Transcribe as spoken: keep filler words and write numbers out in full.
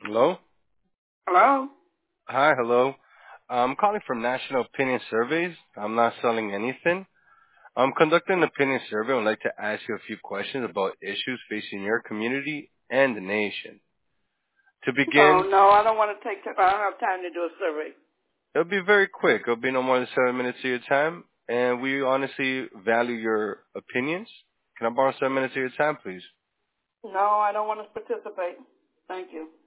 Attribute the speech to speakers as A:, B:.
A: Hello?
B: Hello?
A: Hi, hello. I'm calling from National Opinion Surveys. I'm not selling anything. I'm conducting an opinion survey. I'd like to ask you a few questions about issues facing your community and the nation. To
B: Oh,
A: begin,
B: no, I don't want to take, I don't have time to do a survey.
A: it'll be very quick. It'll be no more than seven minutes of your time, and we honestly value your opinions. Can I borrow seven minutes of your time, please?
B: No, I don't want to participate. Thank you.